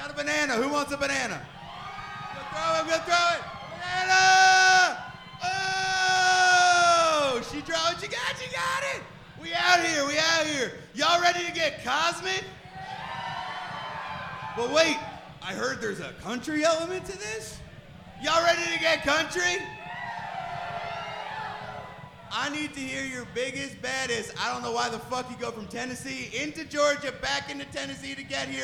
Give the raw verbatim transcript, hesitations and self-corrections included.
got a banana. Who wants a banana? Go throw it, go throw it. Banana! Oh! She dropped it. She got it, she got it. We out here, we out here. Y'all ready to get cosmic? But wait, I heard there's a country element to this. Y'all ready to get country? I need to hear your biggest, baddest. I don't know why the fuck you go from Tennessee into Georgia, back into Tennessee to get here.